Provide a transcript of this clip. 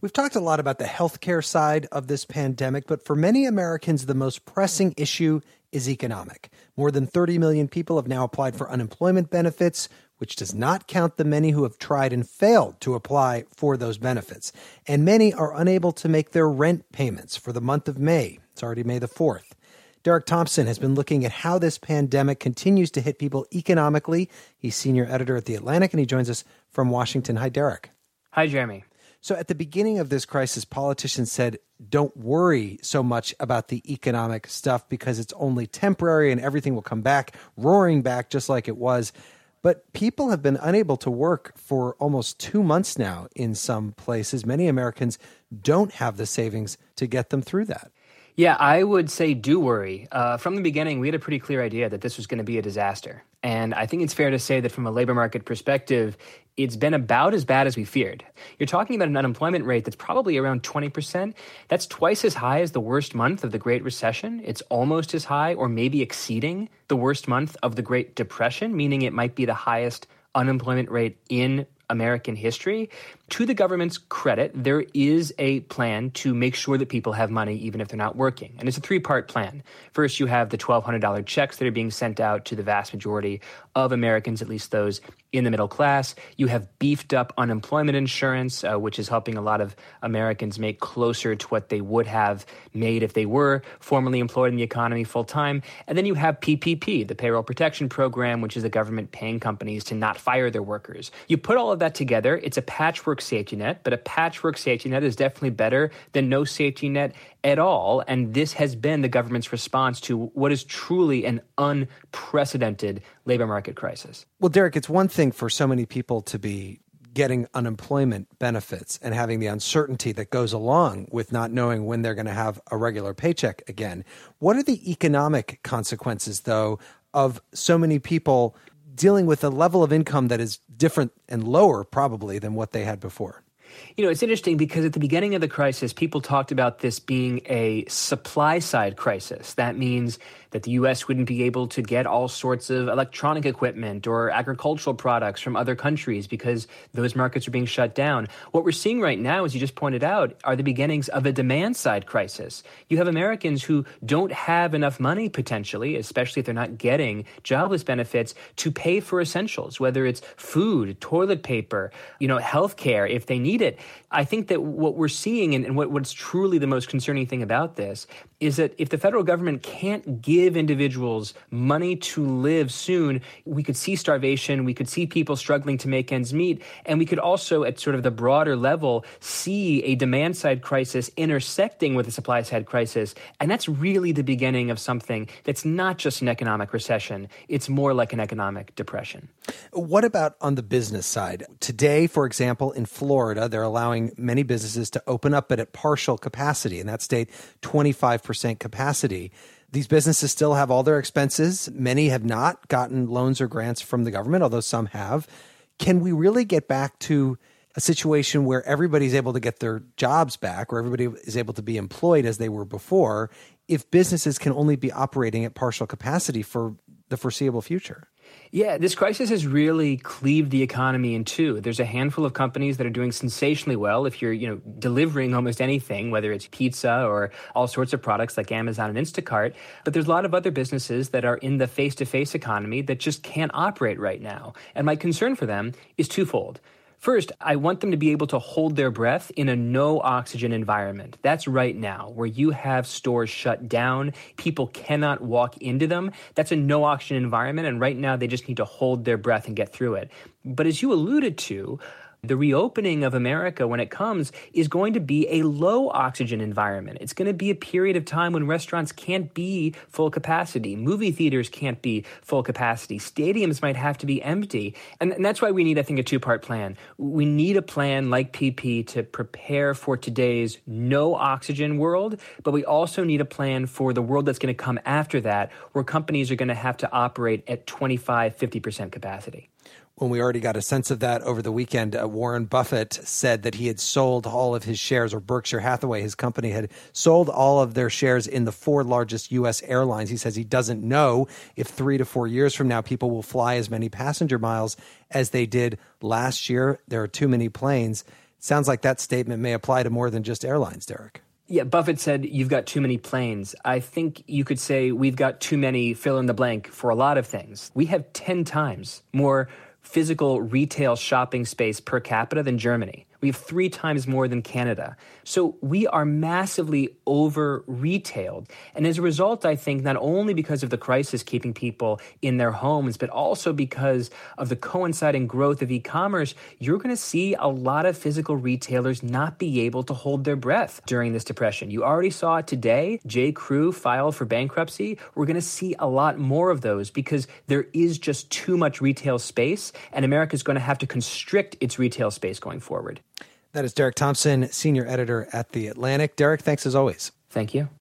We've talked a lot about the healthcare side of this pandemic, but for many Americans, the most pressing issue is economic. More than 30 million people have now applied for unemployment benefits, which does not count the many who have tried and failed to apply for those benefits. And many are unable to make their rent payments for the month of May. It's already May the 4th. Derek Thompson has been looking at how this pandemic continues to hit people economically. He's senior editor at The Atlantic, and he joins us from Washington. Hi, Derek. Hi, Jeremy. So at the beginning of this crisis, politicians said, don't worry so much about the economic stuff because it's only temporary and everything will come back, roaring back just like it was. But people have been unable to work for almost 2 months now in some places. Many Americans don't have the savings to get them through that. Yeah, I would say do worry. From the beginning, we had a pretty clear idea that this was going to be a disaster. And I think it's fair to say that from a labor market perspective, it's been about as bad as we feared. You're talking about an unemployment rate that's probably around 20%. That's twice as high as the worst month of the Great Recession. It's almost as high or maybe exceeding the worst month of the Great Depression, meaning it might be the highest unemployment rate in American history. To the government's credit, there is a plan to make sure that people have money even if they're not working. And it's a three-part plan. First, you have the $1,200 checks that are being sent out to the vast majority of Americans, at least those in the middle class. You have beefed up unemployment insurance, which is helping a lot of Americans make closer to what they would have made if they were formerly employed in the economy full-time. And then you have PPP, the Payroll Protection Program, which is the government paying companies to not fire their workers. You put all of that together, it's a patchwork safety net, but a patchwork safety net is definitely better than no safety net at all. And this has been the government's response to what is truly an unprecedented labor market crisis. Well, Derek, it's one thing for so many people to be getting unemployment benefits and having the uncertainty that goes along with not knowing when they're going to have a regular paycheck again. What are the economic consequences, though, of so many people dealing with a level of income that is different and lower probably than what they had before? You know, it's interesting because at the beginning of the crisis, people talked about this being a supply-side crisis. That means that the U.S. wouldn't be able to get all sorts of electronic equipment or agricultural products from other countries because those markets are being shut down. What we're seeing right now, as you just pointed out, are the beginnings of a demand-side crisis. You have Americans who don't have enough money, potentially, especially if they're not getting jobless benefits, to pay for essentials, whether it's food, toilet paper, healthcare, if they need it. I think that what we're seeing and what's truly the most concerning thing about this is that if the federal government can't give individuals money to live soon, we could see starvation, we could see people struggling to make ends meet, and we could also, at sort of the broader level, see a demand-side crisis intersecting with a supply-side crisis. And that's really the beginning of something that's not just an economic recession. It's more like an economic depression. What about on the business side? Today, for example, in Florida, they're allowing many businesses to open up but at partial capacity. In that state, 25% capacity. These businesses still have all their expenses. Many have not gotten loans or grants from the government, although some have. Can we really get back to a situation where everybody's able to get their jobs back, or everybody is able to be employed as they were before, if businesses can only be operating at partial capacity for the foreseeable future? Yeah, this crisis has really cleaved the economy in two. There's a handful of companies that are doing sensationally well. If you're, delivering almost anything, whether it's pizza or all sorts of products like Amazon and Instacart. But there's a lot of other businesses that are in the face-to-face economy that just can't operate right now. And my concern for them is twofold. First, I want them to be able to hold their breath in a no-oxygen environment. That's right now, where you have stores shut down, people cannot walk into them. That's a no-oxygen environment, and right now they just need to hold their breath and get through it. But as you alluded to, the reopening of America, when it comes, is going to be a low-oxygen environment. It's going to be a period of time when restaurants can't be full capacity. Movie theaters can't be full capacity. Stadiums might have to be empty. And that's why we need, I think, a two-part plan. We need a plan like PP to prepare for today's no-oxygen world, but we also need a plan for the world that's going to come after that, where companies are going to have to operate at 25-50% capacity. When we already got a sense of that over the weekend, Warren Buffett said that he had sold all of his shares, or Berkshire Hathaway, his company, had sold all of their shares in the 4 largest U.S. airlines. He says he doesn't know if 3 to 4 years from now people will fly as many passenger miles as they did last year. There are too many planes. Sounds like that statement may apply to more than just airlines, Derek. Yeah, Buffett said, you've got too many planes. I think you could say we've got too many fill in the blank for a lot of things. We have 10 times more physical retail shopping space per capita than Germany. We have 3 times more than Canada. So we are massively over-retailed. And as a result, I think, not only because of the crisis keeping people in their homes, but also because of the coinciding growth of e-commerce, you're going to see a lot of physical retailers not be able to hold their breath during this depression. You already saw it today. J.Crew filed for bankruptcy. We're going to see a lot more of those because there is just too much retail space, and America is going to have to constrict its retail space going forward. That is Derek Thompson, senior editor at The Atlantic. Derek, thanks as always. Thank you.